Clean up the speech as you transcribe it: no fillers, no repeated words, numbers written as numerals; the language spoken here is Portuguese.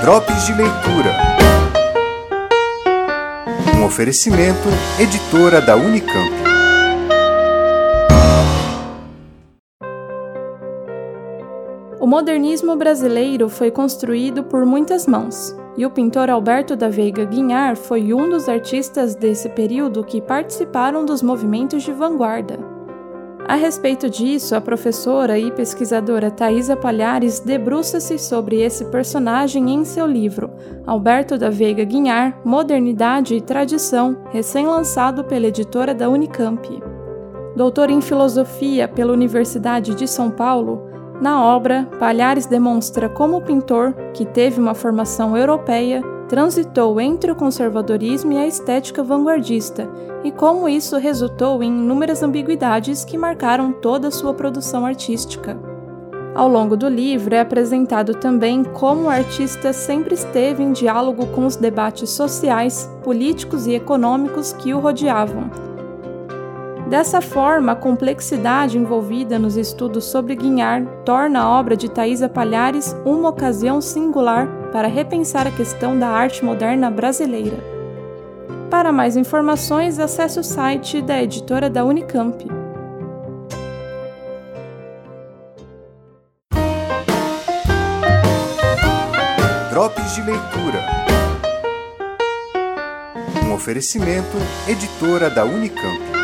Drops de Leitura. Um oferecimento, editora da Unicamp. O modernismo brasileiro foi construído por muitas mãos, e o pintor Alberto da Veiga Guiñar foi um dos artistas desse período que participaram dos movimentos de vanguarda. A respeito disso, a professora e pesquisadora Thaisa Palhares debruça-se sobre esse personagem em seu livro Alberto da Veiga Guiñar, Modernidade e Tradição, recém-lançado pela editora da Unicamp. Doutor em Filosofia pela Universidade de São Paulo, na obra, Palhares demonstra como o pintor, que teve uma formação europeia, transitou entre o conservadorismo e a estética vanguardista, e como isso resultou em inúmeras ambiguidades que marcaram toda a sua produção artística. Ao longo do livro é apresentado também como o artista sempre esteve em diálogo com os debates sociais, políticos e econômicos que o rodeavam. Dessa forma, a complexidade envolvida nos estudos sobre Guiñar torna a obra de Thaisa Palhares uma ocasião singular para repensar a questão da arte moderna brasileira. Para mais informações, acesse o site da editora da Unicamp. Drops de Leitura. Um oferecimento, editora da Unicamp.